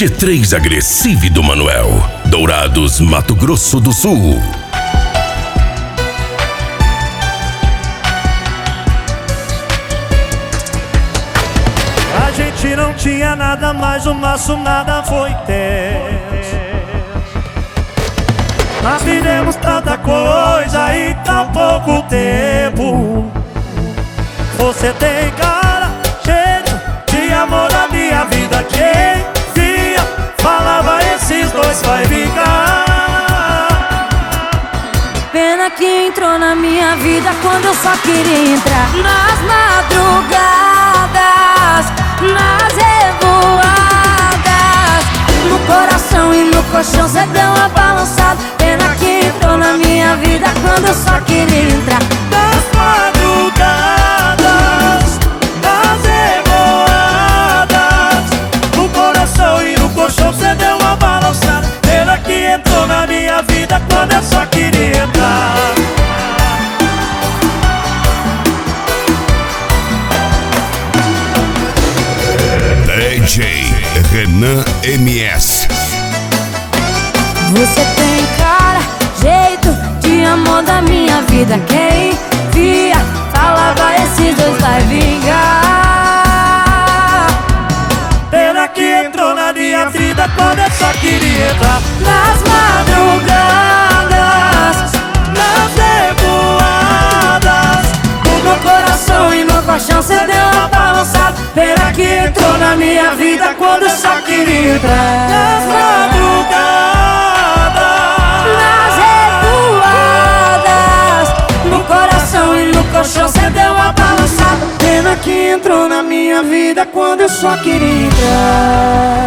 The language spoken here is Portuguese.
G3 Agressive do Manuel, Dourados, Mato Grosso do Sul. A gente não tinha nada, mas o nosso nada foi ter. Nós vivemos tanta coisa em tão pouco tempo. Você tem cara, cheiro de amor da minha vida. Quem via, falava esses dois vai ficar. Pena que entrou na minha vida quando eu só queria entrar. Nas madrugadas, nas revoadas, no coração e no colchão cê deu uma balançada. Pena que entrou na minha vida quando eu só queria entrar. Nas madrugadas, nas revoadas, no coração e no colchão cê deu uma balançada. Pena que entrou na minha vida quando eu só queria entrar. DJ Renan MS. Você tem cara, jeito de amor da minha vida. Quem via, falava esses dois vai vingar. Pena que entrou na minha vida quando eu só queria entrar. Nas madrugadas, Nas revoadas, no meu coração e no colchão cê deu uma balançada. pena que entrou na minha vida quando eu só queria entrar. Nas madrugadas, Nas revoadas, no coração e no colchão cê deu uma balançada. Pena que entrou na minha vida quando eu só queria entrar.